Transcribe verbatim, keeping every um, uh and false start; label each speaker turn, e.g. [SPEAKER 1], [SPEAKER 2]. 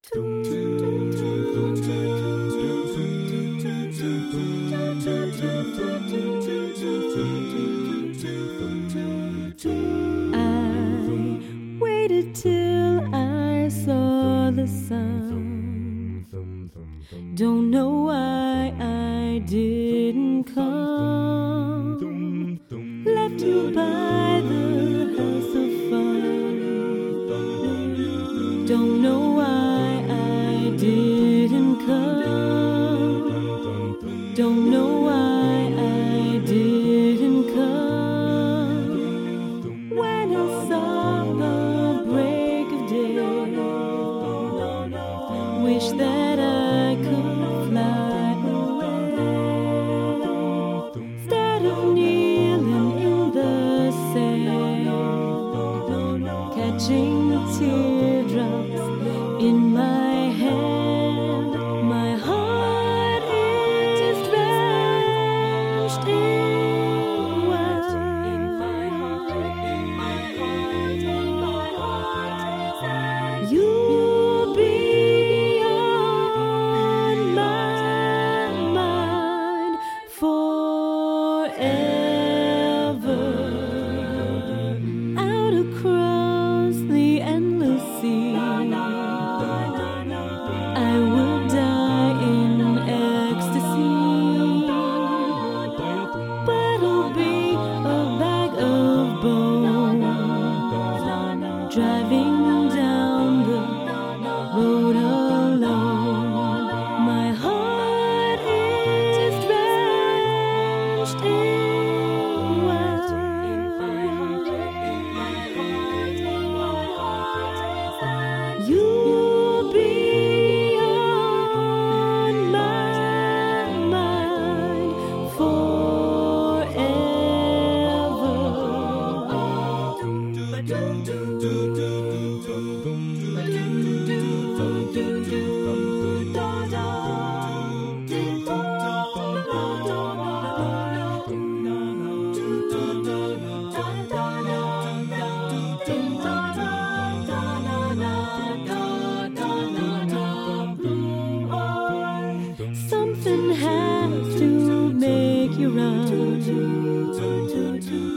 [SPEAKER 1] I waited till I saw the sun. Don't know why I didn't come. Left you by the house of fun. Don't know why I didn't come. Don't know why I didn't come. When I saw the break of day, wish that I could fly away. Instead of kneeling in the sand, catching the teardrops in my hand. My heart is drenched in wine. You'll be on my mind forever. Out across the endless sea, I will die in ecstasy. But I'll be a bag of bones, driving down the road alone. My heart is drenched in wine. You'll be on my mind Something has to make you run.